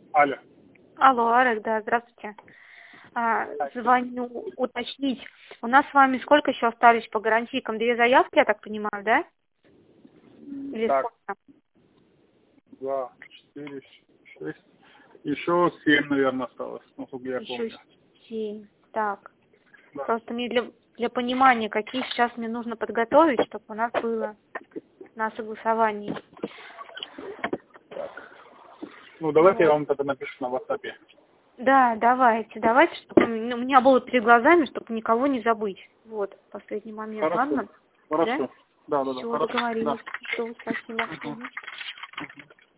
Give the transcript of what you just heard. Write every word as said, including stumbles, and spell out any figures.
Алло. Алло, Арек, да, здравствуйте. А, звоню уточнить. У нас с вами сколько еще остались по гарантийкам? Две заявки, я так понимаю, да? Или Так, сколько? два, четыре, шесть. Еще семь, наверное, осталось, насколько я Еще помню. семь. Так. Да. Просто мне для, для понимания, какие сейчас мне нужно подготовить, чтобы у нас было на согласовании. Ну, давайте я Вот. вам это напишу на WhatsApp. Да, давайте, давайте, чтобы у меня было перед глазами, чтобы никого не забыть. Вот, последний момент, Хорошо. ладно? Да? Хорошо. Да, да, да. Все, Хорошо. Да. договорились. Все, спасибо. Мгм. Мгм.